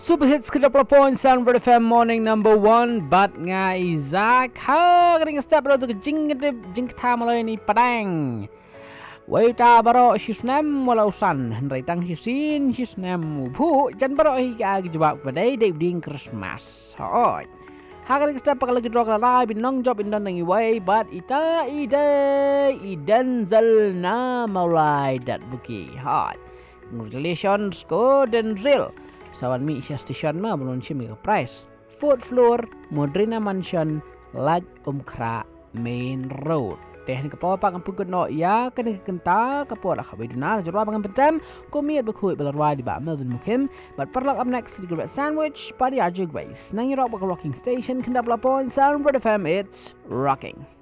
Super hits ke 20.7 Red FM morning number 1 bat ngai Isaac ha kering step lo tu jing ta malai ni padang wai ta baro hisnam wala usan rai tang hisin hisnam bu jan baro hi ka jawab badai de ding Christmas hoi ha kering step pakal lagi drog la bin nong job in dan ngi wai bat ita idan zalna malai dat buki hoi congratulations go dan real Sawan mi isya station ma belum sih mega price. Fourth floor Modrina Mansion Laj Umkra Main Road. Teknik kepawa pak ampun no ya kena kenta kepawa dah kabai duna jurwa pangan pencam komiat berkuit belarwai di bawah Melvin Mukim. But perlak up next di Great Sandwich pada RJ Grace. Nangi rock bakal rocking station kena 7.7 FM it's rocking.